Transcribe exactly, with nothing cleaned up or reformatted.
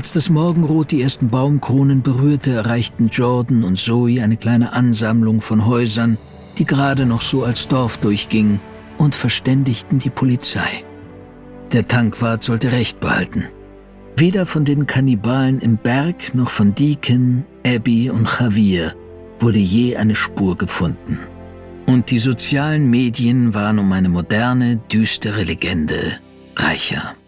Als das Morgenrot die ersten Baumkronen berührte, erreichten Jordan und Zoe eine kleine Ansammlung von Häusern, die gerade noch so als Dorf durchging, und verständigten die Polizei. Der Tankwart sollte Recht behalten. Weder von den Kannibalen im Berg noch von Deacon, Abby und Javier wurde je eine Spur gefunden. Und die sozialen Medien waren um eine moderne, düstere Legende reicher.